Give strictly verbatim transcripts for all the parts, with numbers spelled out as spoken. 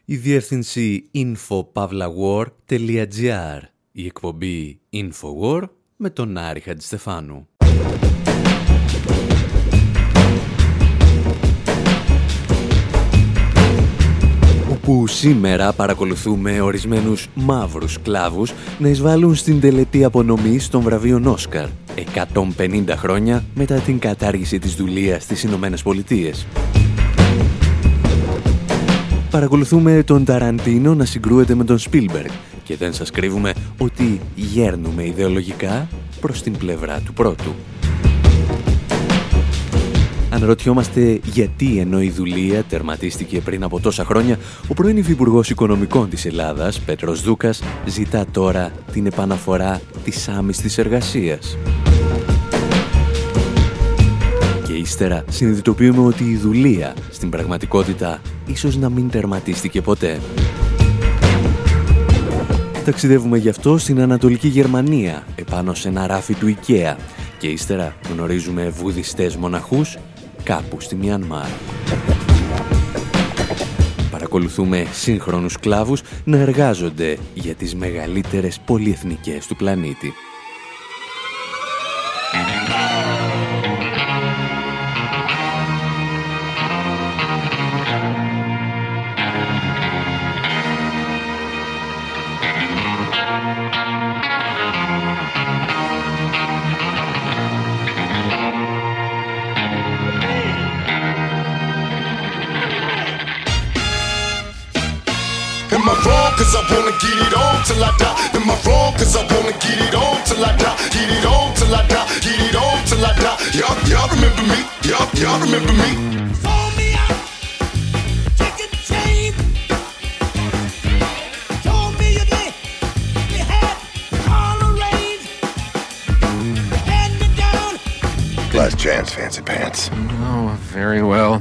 Η διεύθυνση info pavla war τελεία gr. Η εκπομπή InfoWar με τον Άρη Χατζηστεφάνου. Όπου σήμερα παρακολουθούμε ορισμένους μαύρους σκλάβους να εισβάλλουν στην τελετή απονομής των βραβείων Όσκαρ εκατόν πενήντα χρόνια μετά την κατάργηση της δουλείας στις Ηνωμένες Πολιτείες. Παρακολουθούμε τον Ταραντίνο να συγκρούεται με τον Σπίλμπεργκ και δεν σας κρύβουμε ότι γέρνουμε ιδεολογικά προς την πλευρά του πρώτου. Αναρωτιόμαστε γιατί, ενώ η δουλεία τερματίστηκε πριν από τόσα χρόνια, ο πρώην Υφυπουργός Οικονομικών της Ελλάδας, Πέτρος Δούκας, ζητά τώρα την επαναφορά της άμυστης εργασίας. Και ύστερα συνειδητοποιούμε ότι η δουλεία στην πραγματικότητα ίσως να μην τερματίστηκε ποτέ. Ταξιδεύουμε γι' αυτό στην Ανατολική Γερμανία, επάνω σε ένα ράφι του IKEA, και ύστερα γνωρίζουμε βουδιστές μοναχούς κάπου στη Μιανμάρ. Παρακολουθούμε σύγχρονους σκλάβους να εργάζονται για τις μεγαλύτερες πολυεθνικές του πλανήτη. Am I wrong? Cause I wanna get it on till I die. Am I wrong? Cause I wanna get it on till I die. Get it on till I die. Get it on till I die. Y'all, y'all remember me? Y'all, y'all remember me? Fold me out, chicken chain. Told me you did. You had all the rain. Hand me down. Last chance, fancy pants. Oh, very well.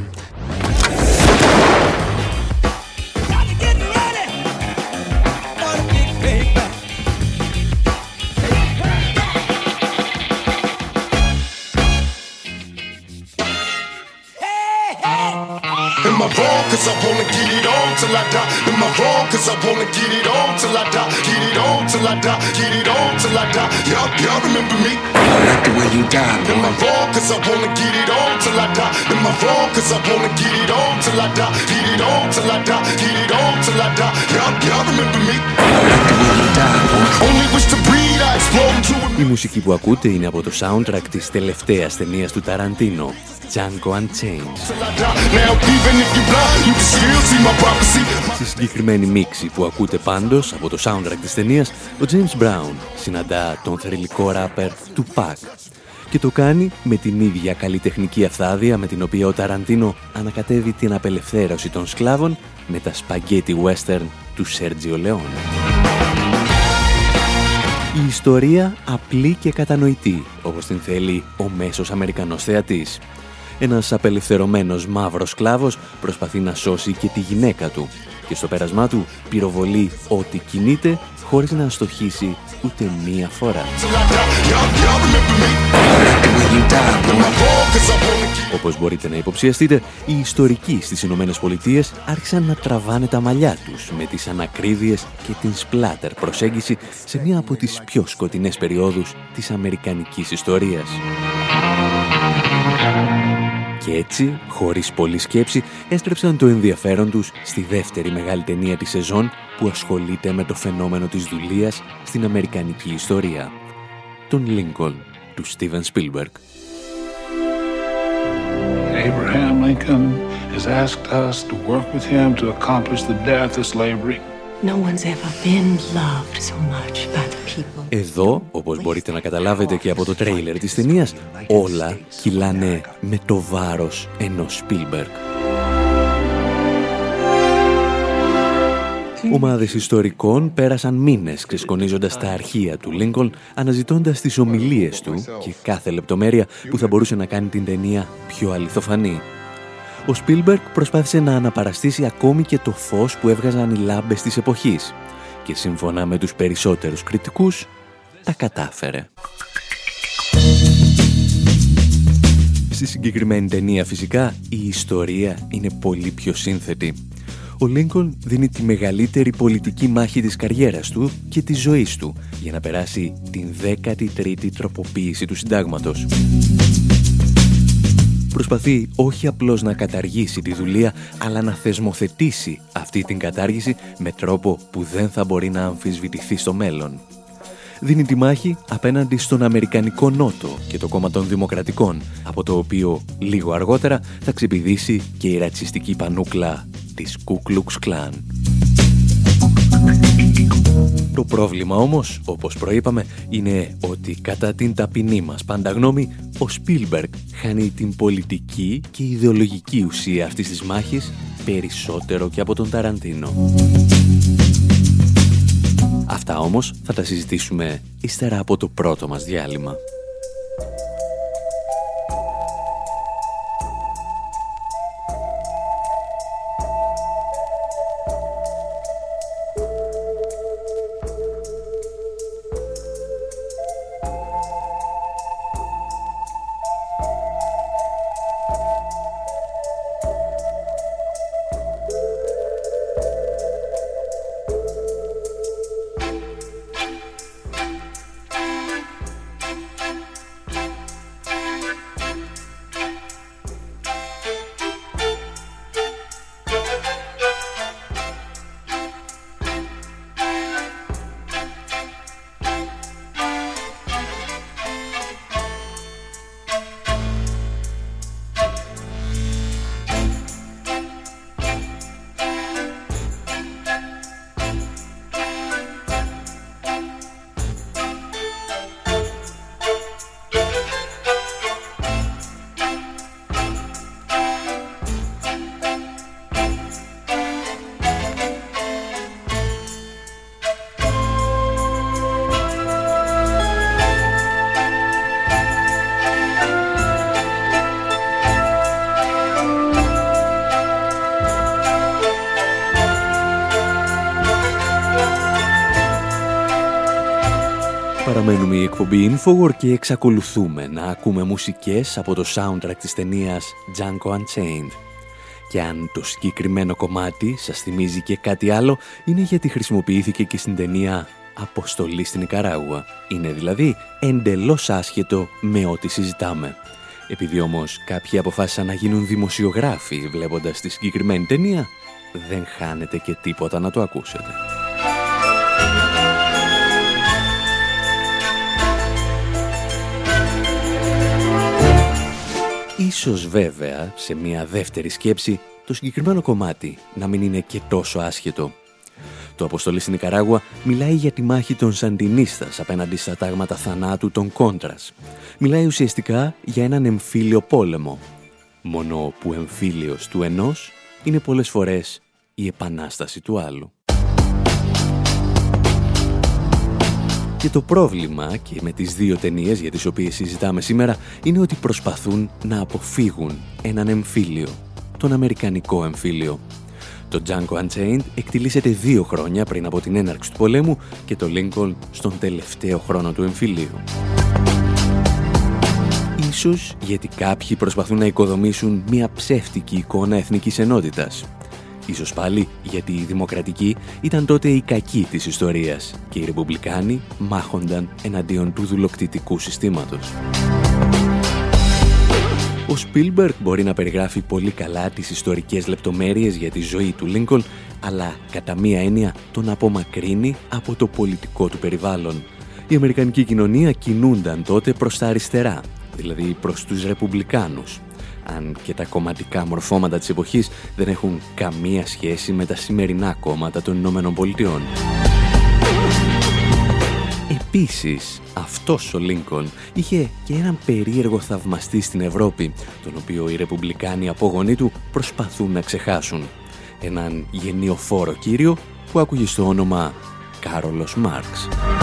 Am I wrong? Cause I wanna get it on till I die. Am I wrong? Cause I wanna get it on till I die. Get it on till I die. Get it on till I die. Y'all, y'all remember me? I like the way you die, boy. Am I wrong? Cause I wanna get it on till I die. Am I wrong? Cause I wanna get it on till I die. Get it on till I die. Get it on till I die. Y'all, y'all remember me? I like the way you die, boy. Only wish to breathe. I explode into a... Η μουσική που ακούτε είναι από το soundtrack της τελευταίας ταινίας του Ταραντίνο, Django Unchained. Στη συγκεκριμένη μίξη που ακούτε πάντως από το soundtrack της ταινίας, ο James Brown συναντά τον θρυλικό ράπερ Tupac και το κάνει με την ίδια καλλιτεχνική αυθάδεια με την οποία ο Ταραντίνο ανακατεύει την απελευθέρωση των σκλάβων με τα spaghetti western του Σέρτζιο Λεόνε. Η ιστορία απλή και κατανοητή, όπως την θέλει ο μέσος Αμερικανός θεατής. Ένας απελευθερωμένος μαύρος σκλάβος προσπαθεί να σώσει και τη γυναίκα του και στο πέρασμά του πυροβολεί ό,τι κινείται χωρίς να αστοχήσει ούτε μία φορά. Όπως μπορείτε να υποψιαστείτε, οι ιστορικοί στις Ηνωμένες Πολιτείες άρχισαν να τραβάνε τα μαλλιά τους με τις ανακρίβειες και την σπλάτερ προσέγγιση σε μία από τις πιο σκοτεινές περιόδους της αμερικανικής ιστορίας. Και έτσι, χωρίς πολλή σκέψη, έστρεψαν το ενδιαφέρον τους στη δεύτερη μεγάλη ταινία της σεζόν που ασχολείται με το φαινόμενο της δουλείας στην αμερικανική ιστορία. Τον Lincoln, του Steven Spielberg. Abraham Lincoln has asked us to work with him to accomplish the death of slavery. No one's ever been loved so much by the people. Εδώ, όπως μπορείτε να καταλάβετε και από το τρέιλερ της ταινίας, όλα κυλάνε με το βάρος ενός Spielberg. Ομάδες ιστορικών πέρασαν μήνες ξεσκονίζοντας τα αρχεία του Lincoln, αναζητώντας τις ομιλίες του και κάθε λεπτομέρεια που θα μπορούσε να κάνει την ταινία πιο αληθοφανή. Ο Spielberg προσπάθησε να αναπαραστήσει ακόμη και το φως που έβγαζαν οι λάμπες της εποχής και σύμφωνα με τους περισσότερους κριτικούς, τα κατάφερε. Στη συγκεκριμένη ταινία φυσικά η ιστορία είναι πολύ πιο σύνθετη. ο Λίνκολν δίνει τη μεγαλύτερη πολιτική μάχη της καριέρας του και της ζωής του για να περάσει την δέκατη τρίτη τροποποίηση του συντάγματος. Προσπαθεί όχι απλώς να καταργήσει τη δουλεία, αλλά να θεσμοθετήσει αυτή την κατάργηση με τρόπο που δεν θα μπορεί να αμφισβητηθεί στο μέλλον. Δίνει τη μάχη απέναντι στον Αμερικανικό Νότο και το κόμμα των Δημοκρατικών, από το οποίο λίγο αργότερα θα ξεπηδήσει και η ρατσιστική πανούκλα της Ku Klux Klan. Το πρόβλημα όμως, όπως προείπαμε, είναι ότι κατά την ταπεινή μας πάντα γνώμη, ο Σπίλμπεργκ χάνει την πολιτική και ιδεολογική ουσία αυτής της μάχης περισσότερο και από τον Ταραντίνο. Αυτά όμως θα τα συζητήσουμε ύστερα από το πρώτο μας διάλειμμα. Παραμένουμε η εκπομπή Infowar και εξακολουθούμε να ακούμε μουσικές από το soundtrack της ταινίας Django Unchained. Και αν το συγκεκριμένο κομμάτι σας θυμίζει και κάτι άλλο, είναι γιατί χρησιμοποιήθηκε και στην ταινία Αποστολή στην Νικαράγουα. Είναι δηλαδή εντελώς άσχετο με ό,τι συζητάμε. Επειδή όμως κάποιοι αποφάσισαν να γίνουν δημοσιογράφοι βλέποντας τη συγκεκριμένη ταινία, δεν χάνετε και τίποτα να το ακούσετε. Ίσως βέβαια, σε μια δεύτερη σκέψη, το συγκεκριμένο κομμάτι να μην είναι και τόσο άσχετο. Το Αποστολή στην Νικαράγουα μιλάει για τη μάχη των Σαντινίστας απέναντι στα τάγματα θανάτου των Κόντρας. Μιλάει ουσιαστικά για έναν εμφύλιο πόλεμο. Μόνο που εμφύλιος του ενός είναι πολλές φορές η επανάσταση του άλλου. Και το πρόβλημα και με τις δύο ταινίες για τις οποίες συζητάμε σήμερα είναι ότι προσπαθούν να αποφύγουν έναν εμφύλιο, τον αμερικανικό εμφύλιο. Το Django Unchained εκτιλήσεται δύο χρόνια πριν από την έναρξη του πολέμου και το Lincoln στον τελευταίο χρόνο του εμφυλίου. Ίσως γιατί κάποιοι προσπαθούν να οικοδομήσουν μια ψεύτικη εικόνα εθνικής ενότητας. Ίσως πάλι γιατί οι δημοκρατικοί ήταν τότε οι κακοί της ιστορίας και οι ρεπουμπλικάνοι μάχονταν εναντίον του δουλοκτητικού συστήματος. Ο Σπίλμπεργκ μπορεί να περιγράφει πολύ καλά τις ιστορικές λεπτομέρειες για τη ζωή του Λίνκολν, αλλά κατά μία έννοια τον απομακρύνει από το πολιτικό του περιβάλλον. Η αμερικανική κοινωνία κινούνταν τότε προς τα αριστερά, δηλαδή προς τους ρεπουμπλικάνους, αν και τα κομματικά μορφώματα της εποχής δεν έχουν καμία σχέση με τα σημερινά κόμματα των Ηνωμένων Πολιτειών. Επίσης, αυτός ο Λίνκολν είχε και έναν περίεργο θαυμαστή στην Ευρώπη, τον οποίο οι ρεπουμπλικάνοι απόγονοί του προσπαθούν να ξεχάσουν. Έναν γενιοφόρο κύριο που άκουγε στο όνομα Κάρολος Μάρξ.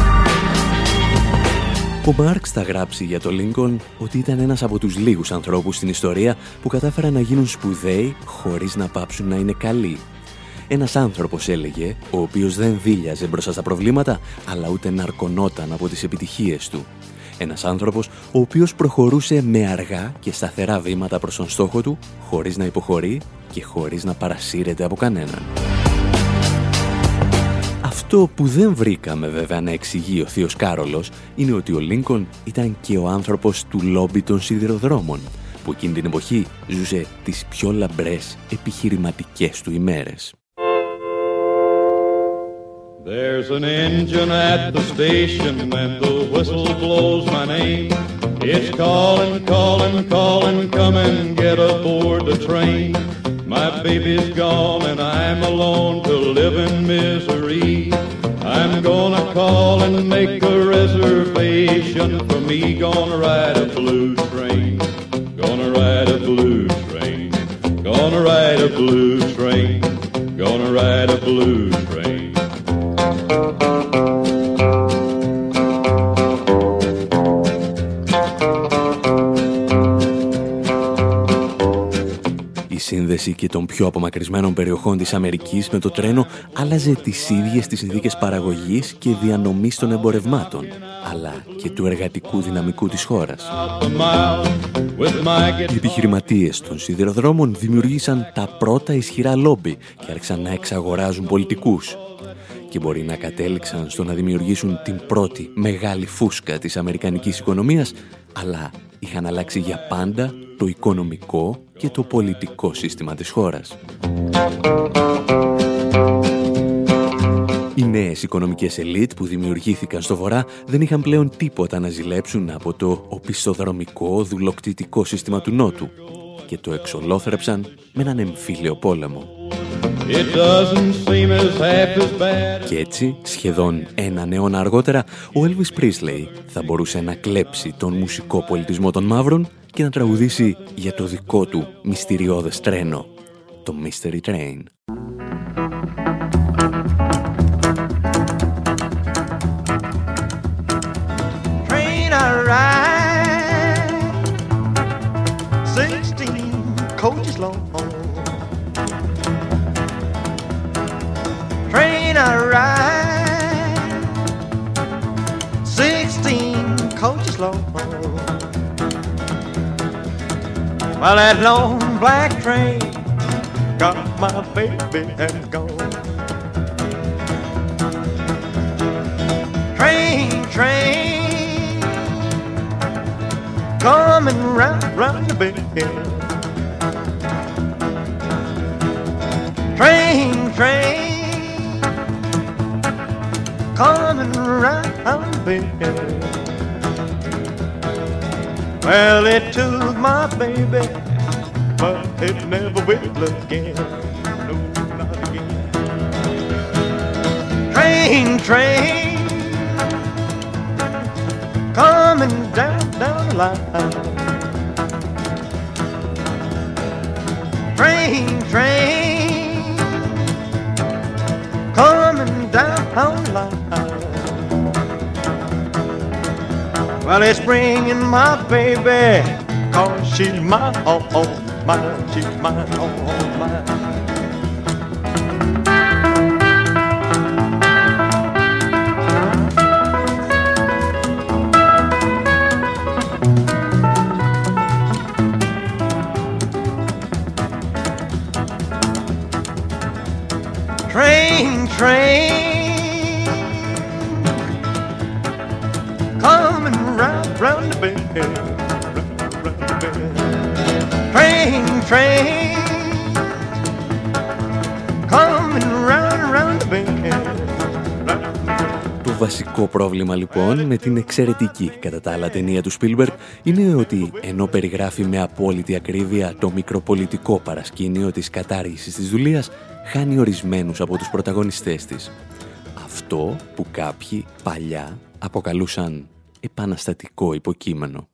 Ο Μάρξ θα γράψει για το Λίνκολν ότι ήταν ένας από τους λίγους ανθρώπους στην ιστορία που κατάφεραν να γίνουν σπουδαίοι χωρίς να πάψουν να είναι καλοί. Ένας άνθρωπος, έλεγε, ο οποίος δεν δίλιαζε μπροστά στα προβλήματα, αλλά ούτε ναρκωνόταν από τις επιτυχίες του. Ένας άνθρωπος ο οποίος προχωρούσε με αργά και σταθερά βήματα προς τον στόχο του, χωρίς να υποχωρεί και χωρίς να παρασύρεται από κανέναν. Αυτό που δεν βρήκαμε βέβαια να εξηγεί ο θείος Κάρολος είναι ότι ο Λίνκολν ήταν και ο άνθρωπος του λόμπι των σιδηροδρόμων, που εκείνη την εποχή ζούσε τις πιο λαμπρές επιχειρηματικές του ημέρες. There's an engine at the station and the whistle blows my name. It's calling, calling, calling, come and get aboard the train. My baby's gone and I'm alone to live in misery. I'm gonna call and make a reservation for me. Gonna ride a blues train. Gonna ride a blues train. Gonna ride a blues train. Gonna ride a blues train. Η σύνδεση και των πιο απομακρυσμένων περιοχών της Αμερικής με το τρένο άλλαζε τις ίδιες τις συνθήκες παραγωγής και διανομής των εμπορευμάτων, αλλά και του εργατικού δυναμικού της χώρας. Οι επιχειρηματίες των σιδηροδρόμων δημιουργήσαν τα πρώτα ισχυρά λόμπι και άρχισαν να εξαγοράζουν πολιτικούς. Και μπορεί να κατέληξαν στο να δημιουργήσουν την πρώτη μεγάλη φούσκα της αμερικανικής οικονομίας, αλλά είχαν αλλάξει για πάντα το οικονομικό και το πολιτικό σύστημα της χώρας. Οι νέες οικονομικές ελίτ που δημιουργήθηκαν στο Βορρά δεν είχαν πλέον τίποτα να ζηλέψουν από το οπισθοδρομικό δουλοκτητικό σύστημα του Νότου και το εξολόθρεψαν με έναν εμφύλιο πόλεμο. Και έτσι, σχεδόν έναν αιώνα αργότερα, ο Elvis Presley θα μπορούσε να κλέψει τον μουσικό πολιτισμό των μαύρων και να τραγουδήσει για το δικό του μυστηριώδες τρένο, το Mystery Train. Train I ride, sixteen coaches long. Train I ride, sixteen coaches long. Well, that long black train got my baby and gone. Train, train, coming round, round the bend. Train, train, coming round the bend. Well, it took my baby, but it never will again. No, not again. Train, train, coming down, down the line. Train, train, coming down the line. Well, it's bringing my baby, 'cause she's my all, all mine, she's mine, all, all mine. Train, train, coming round, round the bend, round, round the bend. Train, train, coming round, round the bend. Το βασικό πρόβλημα λοιπόν με την εξαιρετική κατά τα άλλα ταινία του Spielberg είναι ότι ενώ περιγράφει με απόλυτη ακρίβεια το μικροπολιτικό παρασκήνιο της κατάργησης της δουλείας, χάνει ορισμένους από τους πρωταγωνιστές της. Αυτό που κάποιοι παλιά αποκαλούσαν επαναστατικό υποκείμενο.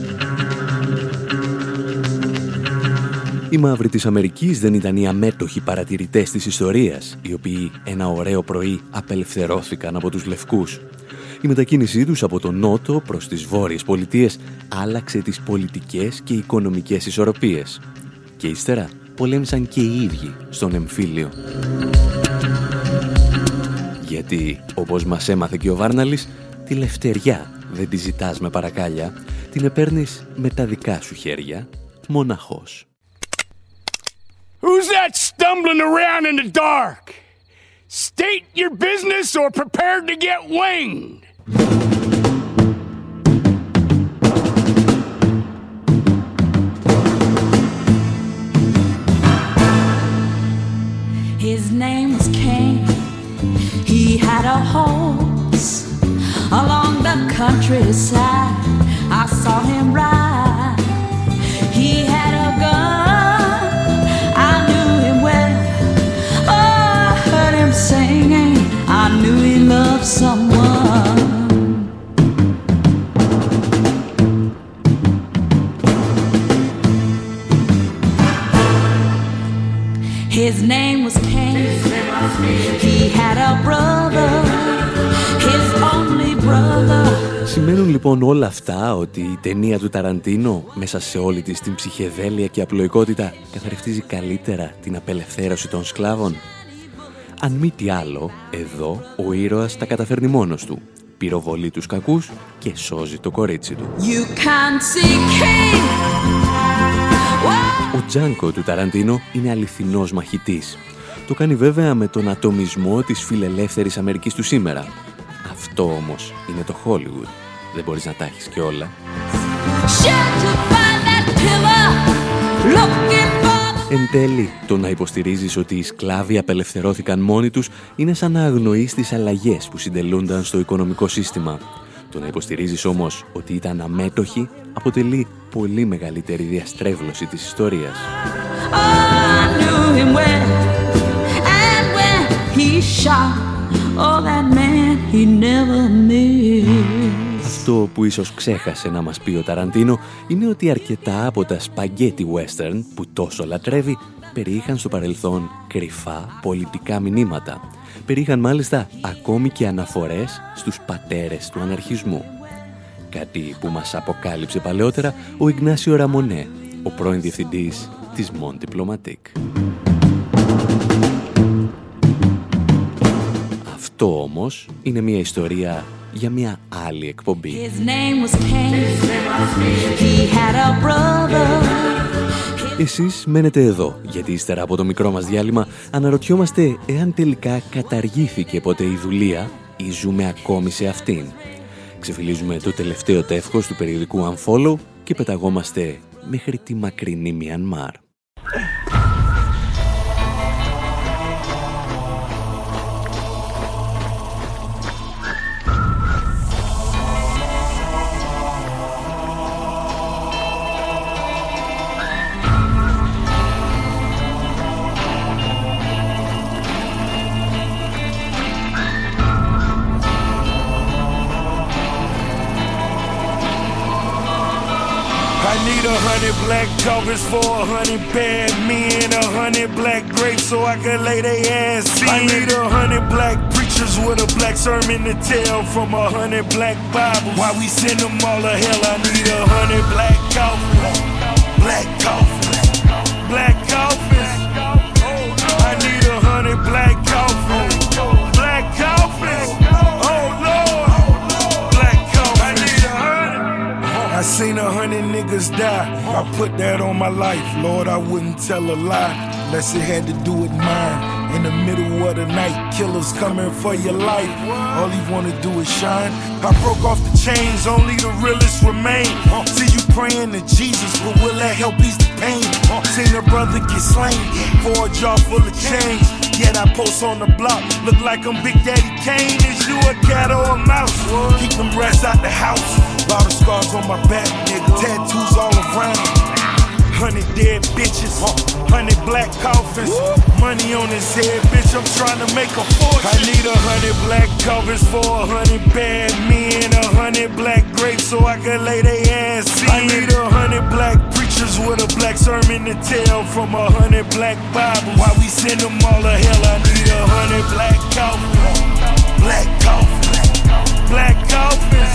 Οι μαύροι της Αμερικής δεν ήταν οι αμέτωχοι παρατηρητές της ιστορίας, οι οποίοι ένα ωραίο πρωί απελευθερώθηκαν από τους λευκούς. Η μετακίνησή τους από τον Νότο προς τις Βόρειες Πολιτείες άλλαξε τις πολιτικές και οικονομικές ισορροπίες. Και ύστερα πολέμησαν και οι ίδιοι στον εμφύλιο. Γιατί, όπως μας έμαθε και ο Βάρναλης, τη λευτεριά δεν τη ζητάς με παρακάλια, την επέρνεις με τα δικά σου χέρια, μοναχός. Who's that stumbling around in the dark? State your business or prepare to get winged. His name was Cain. He had a horse along the countryside. I saw him ride. He had a gun. I knew him well. Oh, I heard him singing. I knew he loved someone. His name was Cain. He had a brother, his only brother. Σημαίνουν λοιπόν όλα αυτά ότι η ταινία του Ταραντίνο μέσα σε όλη της την ψυχεδέλεια και απλοϊκότητα καθαριστίζει καλύτερα την απελευθέρωση των σκλάβων? Αν μη τι άλλο, εδώ ο ήρωας τα καταφέρνει μόνος του. Πυροβολεί τους κακούς και σώζει το κορίτσι του. Ο Τζάνκο του Ταραντίνο είναι αληθινός μαχητής. Το κάνει βέβαια με τον ατομισμό της φιλελεύθερης Αμερικής του σήμερα. Αυτό όμως είναι το Hollywood. Δεν μπορείς να τα έχεις και όλα. Εν τέλει, το να υποστηρίζεις ότι οι σκλάβοι απελευθερώθηκαν μόνοι τους είναι σαν να αγνοείς τις αλλαγές που συντελούνταν στο οικονομικό σύστημα. Το να υποστηρίζεις όμως ότι ήταν αμέτωχοι αποτελεί πολύ μεγαλύτερη διαστρέβλωση της ιστορίας. Αυτό που ίσως ξέχασε να μας πει ο Ταραντίνο είναι ότι αρκετά από τα σπαγκέτι western που τόσο λατρεύει περιείχαν στο παρελθόν κρυφά πολιτικά μηνύματα. Περιείχαν μάλιστα ακόμη και αναφορές στους πατέρες του αναρχισμού. Κάτι που μας αποκάλυψε παλαιότερα ο Ιγνάσιο Ραμονέ, ο πρώην διευθυντής της Monde Diplomatique. Αυτό όμως είναι μια ιστορία για μια άλλη εκπομπή. Εσείς μένετε εδώ, γιατί ύστερα από το μικρό μας διάλειμμα αναρωτιόμαστε εάν τελικά καταργήθηκε ποτέ η δουλεία ή ζούμε ακόμη σε αυτήν. Ξεφυλίζουμε το τελευταίο τεύχος του περιοδικού Unfollow και πεταγόμαστε μέχρι τη μακρινή Μιανμάρ. Black covers for a hundred bad men, a hundred black grapes so I can lay they ass in. I need a hundred black preachers with a black sermon to tell from a hundred black Bibles. Why we send them all to hell? I need a hundred black coffins, black coffins, black coffins. I need a hundred black coffins, black coffins. Oh Lord, black coffins. I need a hundred. I seen a hundred niggas die. I put that on my life, Lord, I wouldn't tell a lie unless it had to do with mine. In the middle of the night, killers coming for your life. All he wanna do is shine. I broke off the chains, only the realest remain. See you praying to Jesus, but will that help ease the pain? Seen a brother get slain for a jar full of change. Yet I post on the block, look like I'm Big Daddy Kane. Is you a cat or a mouse? Keep them rats out the house. Lot of scars on my back, nigga, tattoos all around. Hundred dead bitches, hundred black coffins, money on his head, bitch, I'm trying to make a fortune. I need a hundred black covers for a hundred bad men, a hundred black grapes so I can lay they ass in. I need a hundred black preachers with a black sermon to tell from a hundred black Bibles. Why we send them all to hell? I need a hundred black coffins, black coffins, black coffins.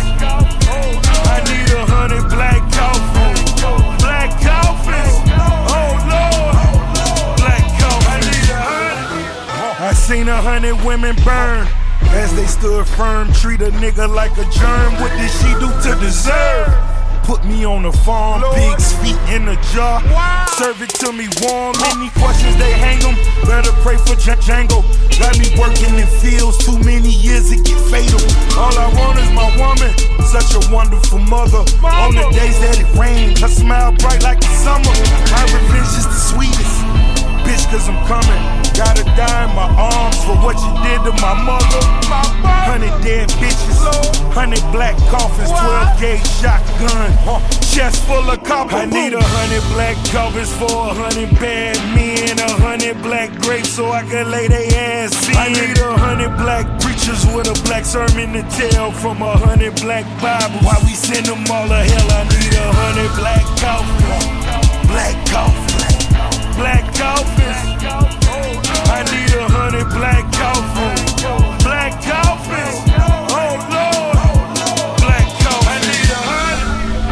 I need a hundred black coffins, black coffins. Oh Lord, black coffins. I need a hundred. I seen a hundred women burn. As they stood firm, treat a nigga like a germ. What did she do to deserve? Put me on the farm, Lord. Pigs feet in a jar. Wow. Serve it to me warm. Any questions they hang them. Better pray for J- Django. Got me working in fields. Too many years it get fatal. All I want is my woman. Such a wonderful mother. Mama. On the days that it rained, her smile bright like the summer. My revenge is the sweetest. Bitch, cause I'm coming. Gotta die in my arms for what you did to my mother. Hundred dead bitches, hundred black coffins, twelve gauge shotgun, chest full of copper. I need a hundred black coffins for a hundred bad men, a hundred black grapes so I can lay they ass in. I need a hundred black preachers with a black sermon to tell from a hundred black Bibles. Why we send them all to hell? I need a hundred black coffins, black coffins, black coffins. I need a hundred black coffins, black coffins. Oh Lord, black coffins. I need a hundred.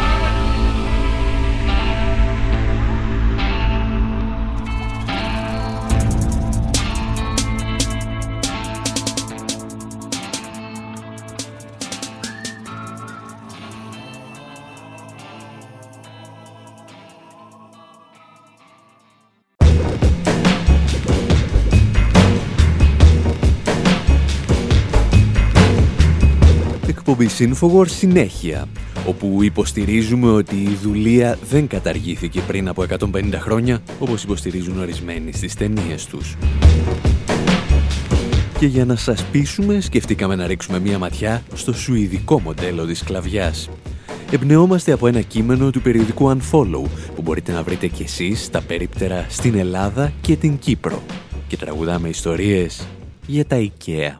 Εκπομπή Infowars συνέχεια, όπου υποστηρίζουμε ότι η δουλεία δεν καταργήθηκε πριν από εκατόν πενήντα χρόνια, όπως υποστηρίζουν ορισμένοι στις ταινίες τους. Και για να σας πείσουμε, σκεφτήκαμε να ρίξουμε μία ματιά στο σουηδικό μοντέλο της σκλαβιάς. Εμπνεόμαστε από ένα κείμενο του περιοδικού Unfollow, που μπορείτε να βρείτε κι εσείς στα περίπτερα στην Ελλάδα και την Κύπρο. Και τραγουδάμε ιστορίες για τα IKEA.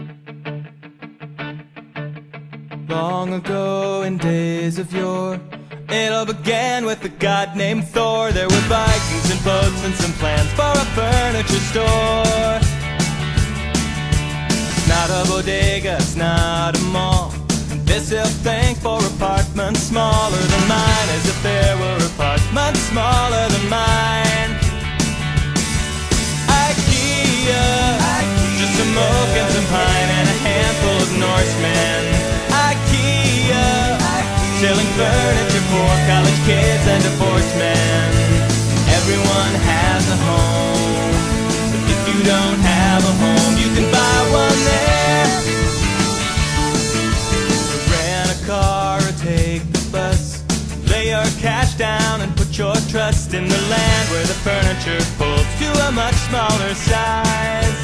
Long ago in days of yore, it all began with a god named Thor. There were Vikings and boats and some plans for a furniture store. It's not a bodega, it's not a mall. This he'll thank for apartments smaller than mine, as if there were apartments smaller than mine. IKEA, IKEA. Just some oak and some pine and a handful of Norsemen. IKEA, IKEA, selling furniture for college kids and divorced men. Everyone has a home, but if you don't have a home, you can buy one there. Rent a car or take the bus, lay your cash down and put your trust in the land where the furniture folds to a much smaller size.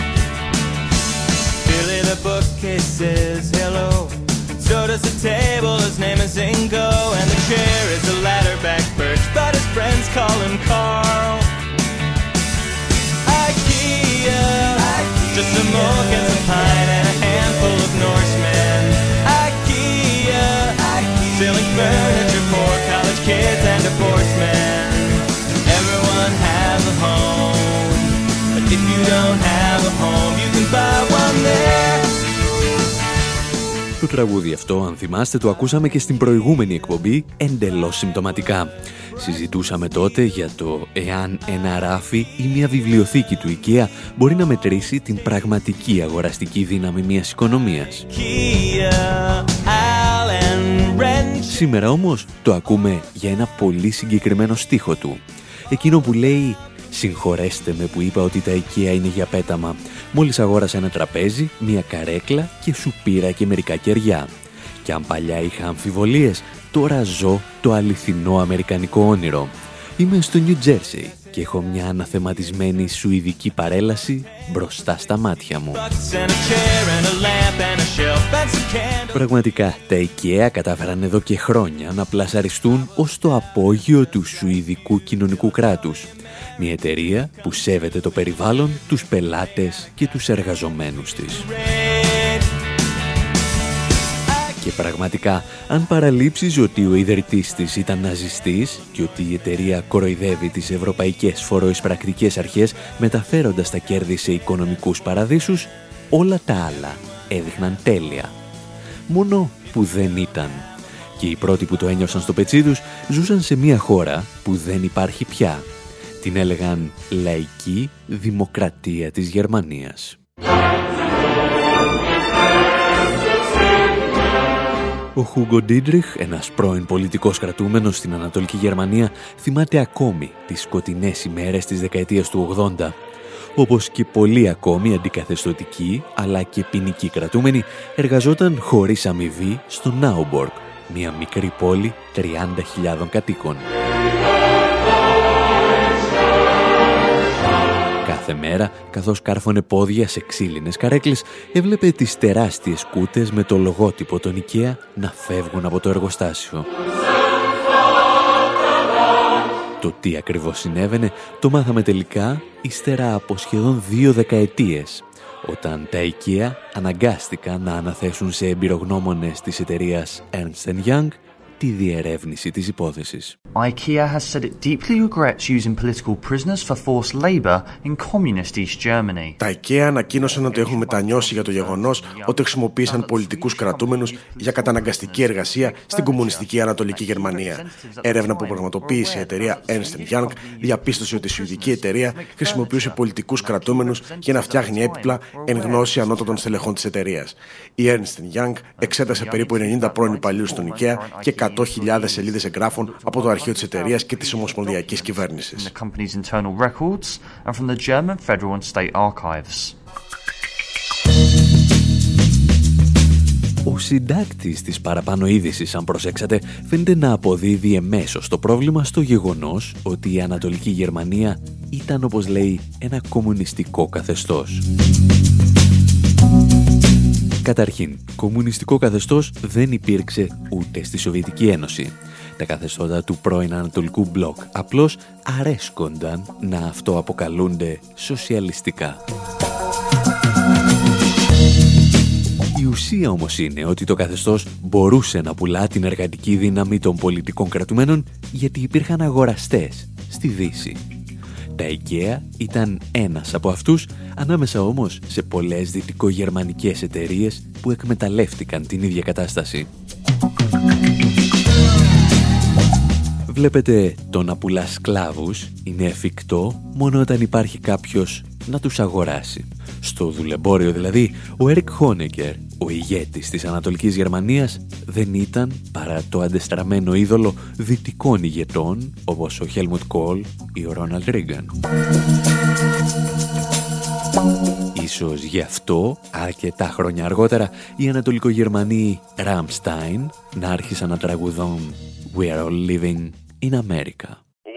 Billy the bookcase says hello, so does the table, his name is Ingo, and the chair is a ladder-back birch, but his friends call him Carl. IKEA, IKEA, just some oak and some pine and a handful of Norsemen. IKEA, IKEA, selling furniture for college kids and divorced men. Everyone has a home, but if you don't have a home, you can buy one there. Το τραγούδι αυτό, αν θυμάστε, το ακούσαμε και στην προηγούμενη εκπομπή εντελώς συμπτωματικά. Συζητούσαμε τότε για το εάν ένα ράφι ή μια βιβλιοθήκη του IKEA μπορεί να μετρήσει την πραγματική αγοραστική δύναμη μιας οικονομίας. Σήμερα όμως το ακούμε για ένα πολύ συγκεκριμένο στίχο του. Εκείνο που λέει «Συγχωρέστε με που είπα ότι τα IKEA είναι για πέταμα. Μόλις αγόρασα ένα τραπέζι, μια καρέκλα και σου πήρα και μερικά κεριά. Και αν παλιά είχα αμφιβολίες, τώρα ζω το αληθινό αμερικανικό όνειρο. Είμαι στο Νιου Τζέρσι και έχω μια αναθεματισμένη σουηδική παρέλαση μπροστά στα μάτια μου». Πραγματικά, τα IKEA κατάφεραν εδώ και χρόνια να πλασαριστούν ως το απόγειο του σουηδικού κοινωνικού κράτους. Μια εταιρεία που σέβεται το περιβάλλον, τους πελάτες και τους εργαζομένους της. Και πραγματικά, αν παραλείψεις ότι ο ιδρυτής της ήταν ναζιστής και ότι η εταιρεία κοροϊδεύει τις ευρωπαϊκές φοροεισπρακτικές αρχές μεταφέροντας τα κέρδη σε οικονομικούς παραδείσους, όλα τα άλλα έδειχναν τέλεια. Μόνο που δεν ήταν. Και οι πρώτοι που το ένιωσαν στο πετσί τους ζούσαν σε μια χώρα που δεν υπάρχει πια. Την έλεγαν λαϊκή δημοκρατία της Γερμανίας. Ο Χούγκο Ντίντριχ, ένας πρώην πολιτικός κρατούμενος στην Ανατολική Γερμανία, θυμάται ακόμη τις σκοτεινές ημέρες της δεκαετίας του ογδόντα. Όπως και πολλοί ακόμη αντικαθεστωτικοί αλλά και ποινικοί κρατούμενοι, εργαζόταν χωρίς αμοιβή στο Νάουμπορκ, μια μικρή πόλη τριάντα χιλιάδων κατοίκων. Κάθε μέρα, καθώς κάρφωνε πόδια σε ξύλινες καρέκλες, έβλεπε τις τεράστιες κούτες με το λογότυπο των IKEA να φεύγουν από το εργοστάσιο. Το τι ακριβώς συνέβαινε το μάθαμε τελικά ύστερα από σχεδόν δύο δεκαετίες, όταν τα IKEA αναγκάστηκαν να αναθέσουν σε εμπειρογνώμονες της εταιρείας Ernst and Young τη διερεύνηση της υπόθεσης. IKEA has said it deeply regrets using political prisoners for forced labor in communist East Germany. Τα IKEA ανακοίνωσαν ότι έχουν μετανιώσει για το γεγονός ότι χρησιμοποίησαν πολιτικούς κρατούμενους για καταναγκαστική εργασία στην κομμουνιστική Ανατολική Γερμανία. Έρευνα που πραγματοποίησε η εταιρεία Ernst and Young διαπίστωσε ότι η σουηδική εταιρεία χρησιμοποιούσε πολιτικούς κρατούμενους για να φτιάχνει έπιπλα εν γνώση ανώτατων στελεχών της εταιρείας. Η Ernst and Young εξέτασε περίπου ενενήντα πρώην υπαλλήλους των IKEA και εκατό χιλιάδες σελίδες εγγράφων από το αρχείο της εταιρείας και της ομοσπονδιακής κυβέρνησης. Ο συντάκτης της παραπάνω είδησης, αν προσέξατε, φαίνεται να αποδίδει εμέσως το πρόβλημα στο γεγονός ότι η Ανατολική Γερμανία ήταν, όπως λέει, ένα κομμουνιστικό καθεστώς. Καταρχήν, κομμουνιστικό καθεστώς δεν υπήρξε ούτε στη Σοβιετική Ένωση. Τα καθεστώτα του πρώην Ανατολικού μπλοκ απλώς αρέσκονταν να αυτοαποκαλούνται σοσιαλιστικά. Η ουσία όμως είναι ότι το καθεστώς μπορούσε να πουλά την εργατική δύναμη των πολιτικών κρατουμένων γιατί υπήρχαν αγοραστές στη Δύση. Τα IKEA ήταν ένας από αυτούς, ανάμεσα όμως σε πολλές δυτικογερμανικές εταιρείες που εκμεταλλεύτηκαν την ίδια κατάσταση. Βλέπετε, το να πουλά σκλάβους είναι εφικτό μόνο όταν υπάρχει κάποιος να τους αγοράσει. Στο δουλεμπόριο δηλαδή, ο Έρικ Χόνεκερ, ο ηγέτης της Ανατολικής Γερμανίας, δεν ήταν παρά το αντεστραμμένο είδωλο δυτικών ηγετών όπως ο Χέλμουτ Κόλ ή ο Ρόναλντ Ρίγκαν. Ίσως γι' αυτό, αρκετά χρόνια αργότερα, οι Ανατολικογερμανοί Ραμστάιν να άρχισαν να τραγουδούν «We're all living in America».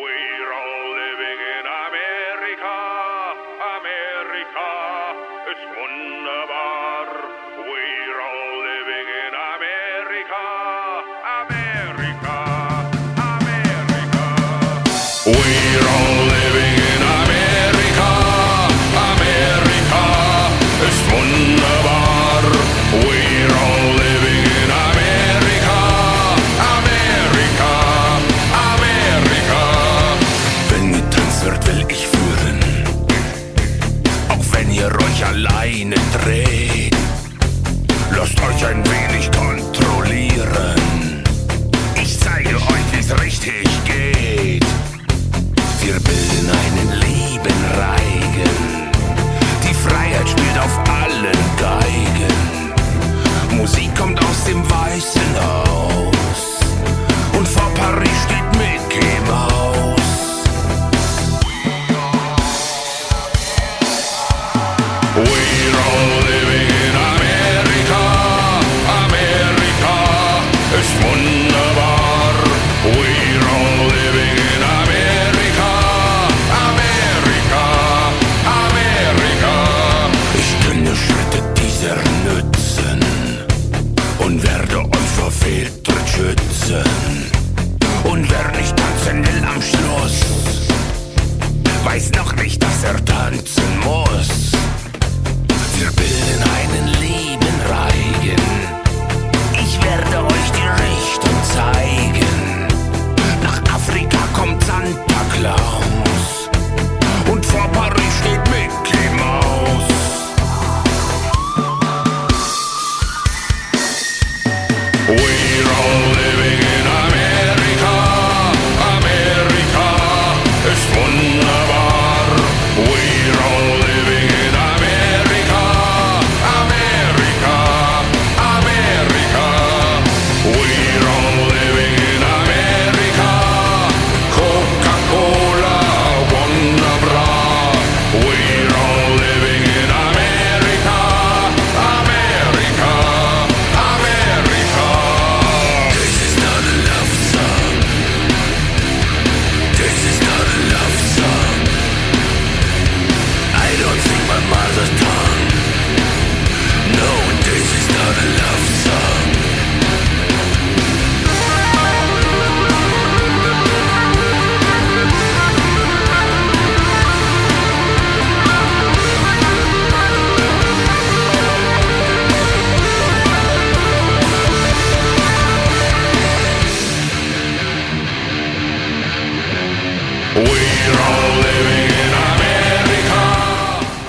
Alleine dreht. Lasst euch ein wenig kontrollieren. Ich zeige euch, wie's richtig geht. Wir bilden einen lieben Reigen. Die Freiheit spielt auf allen Geigen. Musik kommt aus dem Weißen Haus. Und vor Paris steht Mickey Mouse. We're all living in America, America ist wunderbar. We're all living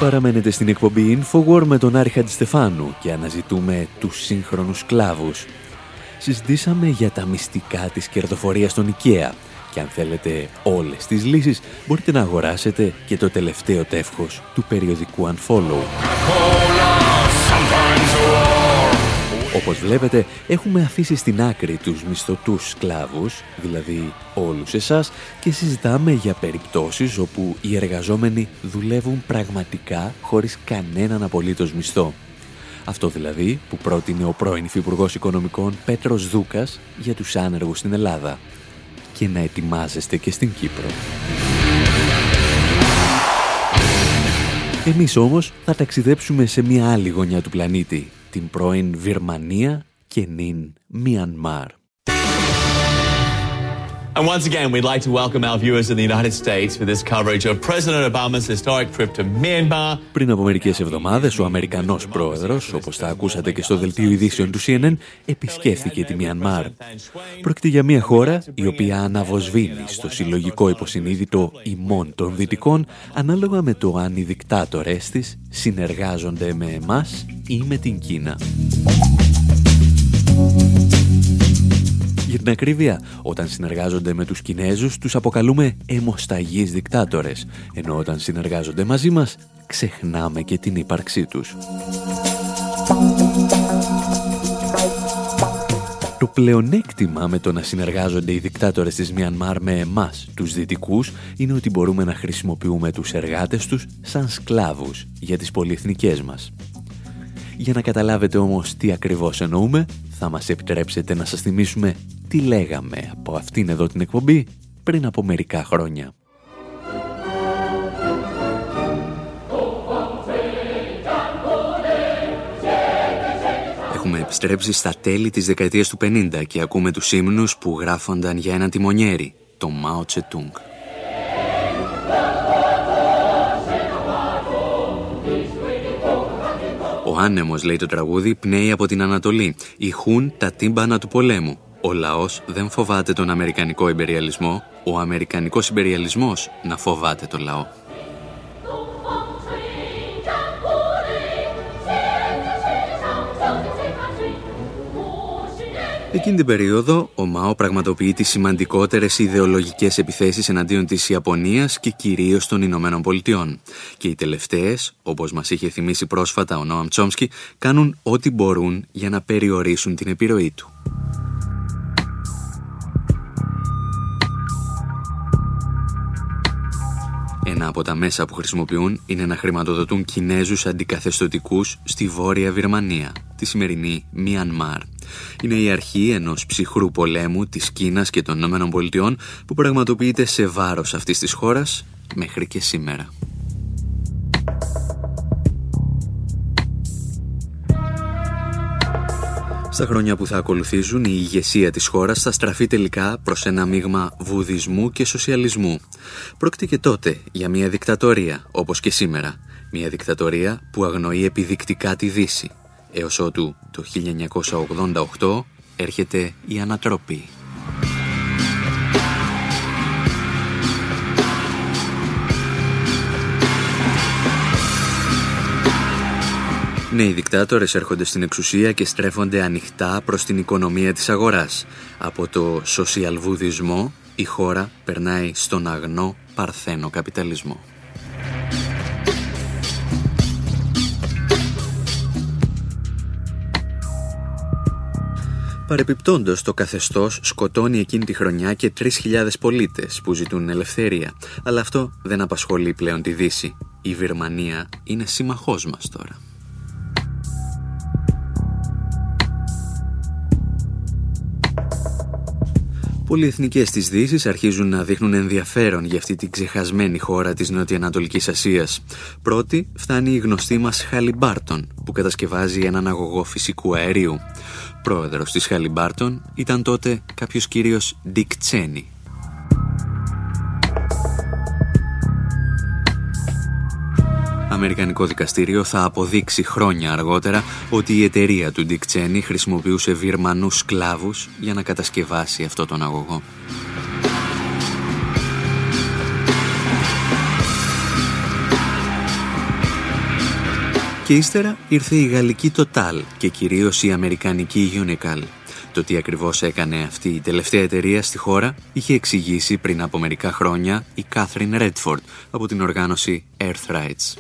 Παραμένετε στην εκπομπή InfoWar με τον Άρη Χατζηστεφάνου και αναζητούμε τους σύγχρονους σκλάβους. Συζητήσαμε για τα μυστικά της κερδοφορίας στον IKEA και αν θέλετε όλες τις λύσεις μπορείτε να αγοράσετε και το τελευταίο τεύχος του περιοδικού Unfollow. Όπως βλέπετε, έχουμε αφήσει στην άκρη τους μισθωτούς σκλάβους, δηλαδή όλους εσάς, και συζητάμε για περιπτώσεις όπου οι εργαζόμενοι δουλεύουν πραγματικά χωρίς κανέναν απολύτως μισθό. Αυτό δηλαδή που πρότεινε ο πρώην Υφυπουργός Οικονομικών Πέτρος Δούκας για τους άνεργους στην Ελλάδα. Και να ετοιμάζεστε και στην Κύπρο. Εμείς όμως θα ταξιδέψουμε σε μια άλλη γωνιά του πλανήτη, την πρώην Βυρμανία και νυν Μιανμάρ. And once again, we'd like to welcome our viewers in the United States for this coverage of President Obama's historic trip to Myanmar. Πριν από μερικές εβδομάδες, ο Αμερικανός πρόεδρος, όπως τα ακούσατε και στο δελτίο ειδήσεων του σι εν εν, επισκέφθηκε τη Μιανμάρ. Πρόκειται για μια χώρα η οποία αναβοσβήνει στο συλλογικό υποσυνείδητο ημών των Δυτικών, ανάλογα με το αν οι δικτάτορες της συνεργάζονται με εμάς ή με την Κίνα. Για την ακρίβεια, όταν συνεργάζονται με τους Κινέζους, τους αποκαλούμε αιμοσταγείς δικτάτορες, ενώ όταν συνεργάζονται μαζί μας, ξεχνάμε και την ύπαρξή τους. Το πλεονέκτημα με το να συνεργάζονται οι δικτάτορες της Μιανμάρ με εμάς, τους Δυτικούς, είναι ότι μπορούμε να χρησιμοποιούμε τους εργάτες τους σαν σκλάβους για τις πολυεθνικές μας. Για να καταλάβετε όμως τι ακριβώς εννοούμε, θα μας επιτρέψετε να σας θυμίσουμε τι λέγαμε από αυτήν εδώ την εκπομπή πριν από μερικά χρόνια. Έχουμε επιστρέψει στα τέλη της δεκαετίας του πενήντα και ακούμε τους ύμνους που γράφονταν για έναν τιμονιέρη, τον Μάο Τσετούγκ. Ο άνεμος, λέει το τραγούδι, πνέει από την Ανατολή. Ηχούν τα τύμπανα του πολέμου. Ο λαός δεν φοβάται τον αμερικανικό ιμπεριαλισμό. Ο αμερικανικός ιμπεριαλισμός να φοβάται το λαό. Εκείνη την περίοδο, ο Μάο πραγματοποιεί τις σημαντικότερες ιδεολογικές επιθέσεις εναντίον της Ιαπωνίας και κυρίως των Ηνωμένων Πολιτειών. Και οι τελευταίες, όπως μας είχε θυμίσει πρόσφατα ο Νόαμ Τσόμσκι, κάνουν ό,τι μπορούν για να περιορίσουν την επιρροή του. Ένα από τα μέσα που χρησιμοποιούν είναι να χρηματοδοτούν Κινέζους αντικαθεστωτικούς στη Βόρεια Βυρμανία, τη σημερινή Μιανμάρ. Είναι η αρχή ενός ψυχρού πολέμου της Κίνας και των Ηνωμένων Πολιτειών που πραγματοποιείται σε βάρος αυτής της χώρας μέχρι και σήμερα. Στα χρόνια που θα ακολουθήσουν, η ηγεσία της χώρας θα στραφεί τελικά προς ένα μείγμα βουδισμού και σοσιαλισμού. Πρόκειται και τότε για μια δικτατορία, όπως και σήμερα. Μια δικτατορία που αγνοεί επιδεικτικά τη Δύση, έως ότου το χίλια εννιακόσια ογδόντα οκτώ έρχεται η ανατροπή. Νέοι δικτάτορες έρχονται στην εξουσία και στρέφονται ανοιχτά προς την οικονομία της αγοράς. Από το σοσιαλβουδισμό η χώρα περνάει στον αγνό παρθένο καπιταλισμό. Παρεπιπτόντως, το καθεστώς σκοτώνει εκείνη τη χρονιά και τρεις χιλιάδες πολίτες που ζητούν ελευθερία. Αλλά αυτό δεν απασχολεί πλέον τη Δύση. Η Βυρμανία είναι σύμμαχός μας τώρα. Πολυεθνικές της Δύσης αρχίζουν να δείχνουν ενδιαφέρον για αυτή την ξεχασμένη χώρα της Νοτιοανατολικής Ασίας. Πρώτη φτάνει η γνωστή μας Χαλιμπάρτον, που κατασκευάζει έναν αγωγό φυσικού αερίου. Πρόεδρος της Χαλιμπάρτον ήταν τότε κάποιος κύριος Ντικ Τσένι. Αμερικανικό δικαστήριο θα αποδείξει χρόνια αργότερα ότι η εταιρεία του Ντικ Τσένι χρησιμοποιούσε Βυρμανούς σκλάβους για να κατασκευάσει αυτό τον αγωγό. Και ύστερα ήρθε η γαλλική Total και κυρίως η αμερικανική Unical. Το τι ακριβώς έκανε αυτή η τελευταία εταιρεία στη χώρα είχε εξηγήσει πριν από μερικά χρόνια η Catherine Redford από την οργάνωση Earth Rights.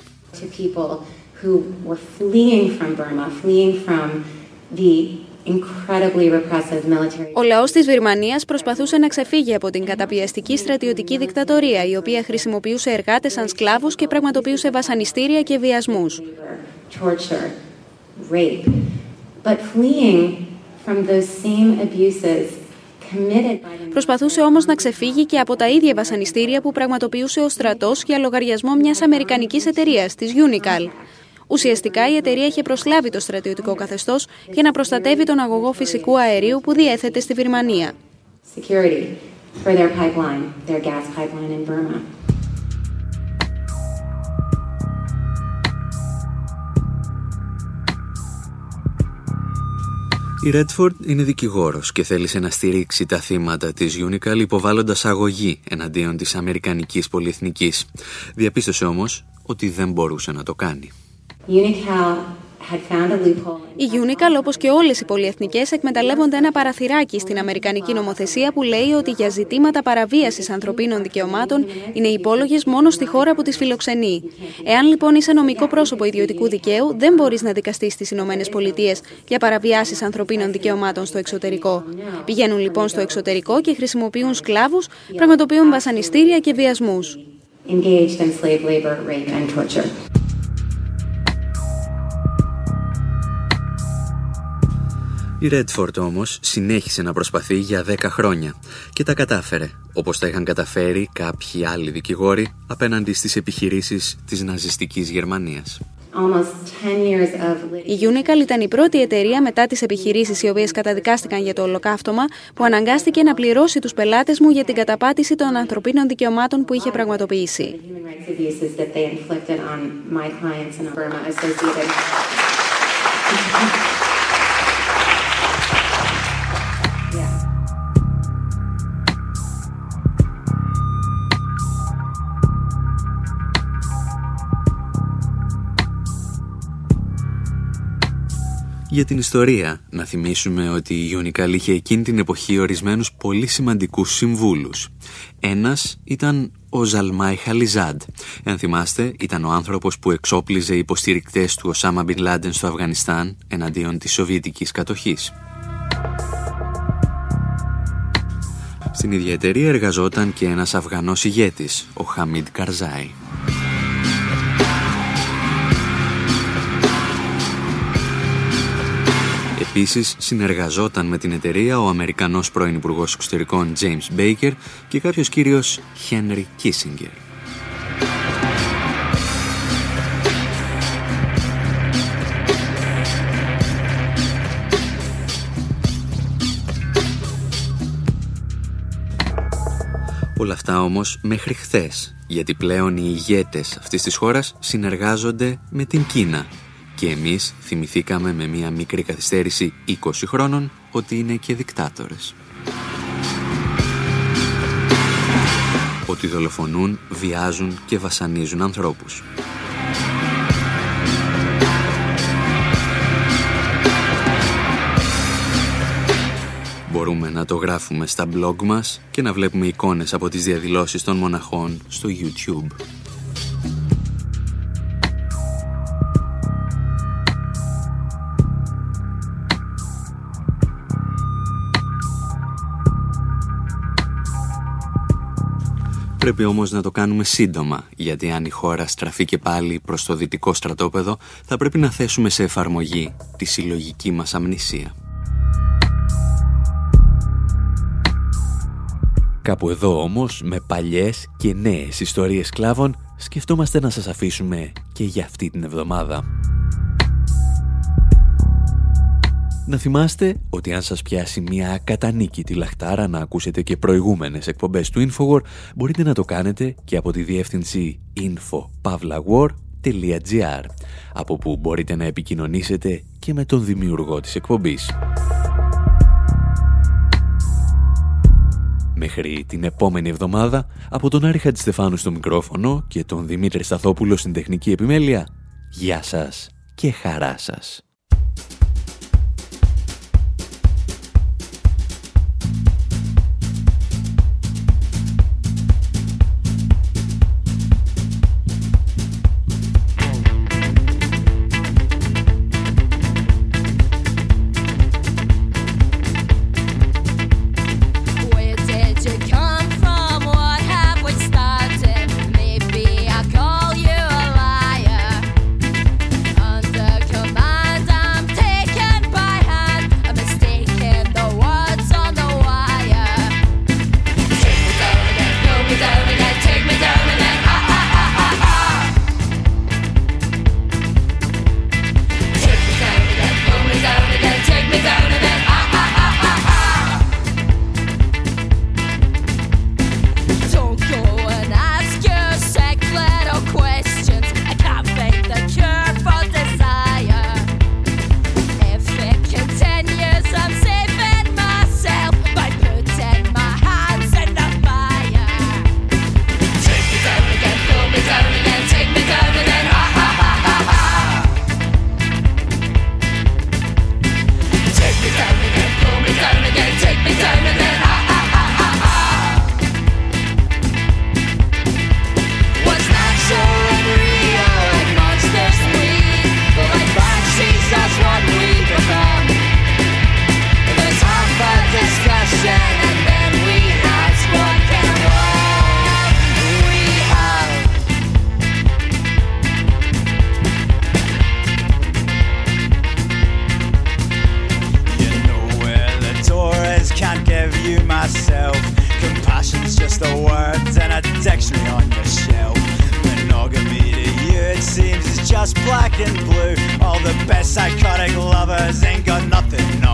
Ο λαός της Βυρμανίας προσπαθούσε να ξεφύγει από την καταπιεστική στρατιωτική δικτατορία, η οποία χρησιμοποιούσε εργάτες σαν σκλάβους και πραγματοποιούσε βασανιστήρια και βιασμούς. Προσπαθούσε όμως να ξεφύγει και από τα ίδια βασανιστήρια που πραγματοποιούσε ο στρατός για λογαριασμό μιας αμερικανικής εταιρείας, της Unical. Ουσιαστικά η εταιρεία είχε προσλάβει το στρατιωτικό καθεστώς για να προστατεύει τον αγωγό φυσικού αερίου που διέθετε στη Βυρμανία. Η Redford είναι δικηγόρος και θέλησε να στηρίξει τα θύματα της Unical υποβάλλοντας αγωγή εναντίον της αμερικανικής πολυεθνικής. Διαπίστωσε όμως ότι δεν μπορούσε να το κάνει. Η Unical, όπως και όλες οι πολυεθνικές, εκμεταλλεύονται ένα παραθυράκι στην αμερικανική νομοθεσία που λέει ότι για ζητήματα παραβίασης ανθρωπίνων δικαιωμάτων είναι υπόλογες μόνο στη χώρα που τις φιλοξενεί. Εάν λοιπόν είσαι νομικό πρόσωπο ιδιωτικού δικαίου, δεν μπορείς να δικαστείς στις Ηνωμένες Πολιτείες για παραβιάσεις ανθρωπίνων δικαιωμάτων στο εξωτερικό. Πηγαίνουν λοιπόν στο εξωτερικό και χρησιμοποιούν σκλάβους, πραγματοποιούν βασανιστήρια και βιασμούς. Η Redford όμως συνέχισε να προσπαθεί για δέκα χρόνια και τα κατάφερε, όπως τα είχαν καταφέρει κάποιοι άλλοι δικηγόροι απέναντι στις επιχειρήσεις της ναζιστικής Γερμανίας. Η Unical ήταν η πρώτη εταιρεία μετά τις επιχειρήσεις οι οποίες καταδικάστηκαν για το ολοκαύτωμα που αναγκάστηκε να πληρώσει τους πελάτες μου για την καταπάτηση των ανθρωπίνων δικαιωμάτων που είχε πραγματοποιήσει. Για την ιστορία, να θυμίσουμε ότι η Unical είχε εκείνη την εποχή ορισμένους πολύ σημαντικούς συμβούλους. Ένας ήταν ο Ζαλμάι Χαλιζάντ. Εάν θυμάστε, ήταν ο άνθρωπος που εξόπλιζε υποστηρικτές του Οσάμα Μπιν Λάντεν στο Αφγανιστάν εναντίον της σοβιετικής κατοχής. Στην ίδια εταιρεία εργαζόταν και ένας Αφγανός ηγέτης, ο Χαμίντ Καρζάι. Επίσης, συνεργαζόταν με την εταιρεία ο Αμερικανός πρώην Υπουργός Εξωτερικών James Baker και κάποιος κύριος Henry Kissinger. Όλα αυτά όμως μέχρι χθες, γιατί πλέον οι ηγέτες αυτής της χώρας συνεργάζονται με την Κίνα. Και εμείς θυμηθήκαμε με μία μικρή καθυστέρηση είκοσι χρόνων ότι είναι και δικτάτορες. Ότι δολοφονούν, βιάζουν και βασανίζουν ανθρώπους. Μπορούμε να το γράφουμε στα blog μας και να βλέπουμε εικόνες από τις διαδηλώσεις των μοναχών στο YouTube. Πρέπει όμως να το κάνουμε σύντομα, γιατί αν η χώρα στραφεί και πάλι προς το δυτικό στρατόπεδο, θα πρέπει να θέσουμε σε εφαρμογή τη συλλογική μας αμνησία. Κάπου εδώ όμως, με παλιές και νέες ιστορίες σκλάβων, σκεφτόμαστε να σας αφήσουμε και για αυτή την εβδομάδα. Να θυμάστε ότι αν σας πιάσει μια ακατανίκητη λαχτάρα να ακούσετε και προηγούμενες εκπομπές του InfoWar, μπορείτε να το κάνετε και από τη διεύθυνση info pavla war dot gr, από που μπορείτε να επικοινωνήσετε και με τον δημιουργό της εκπομπής. Μέχρι την επόμενη εβδομάδα, από τον Άρη Χατζηστεφάνου στο μικρόφωνο και τον Δημήτρη Σταθόπουλο στην τεχνική επιμέλεια, γεια σας και χαρά σας. Just black and blue. All the best psychotic lovers ain't got nothing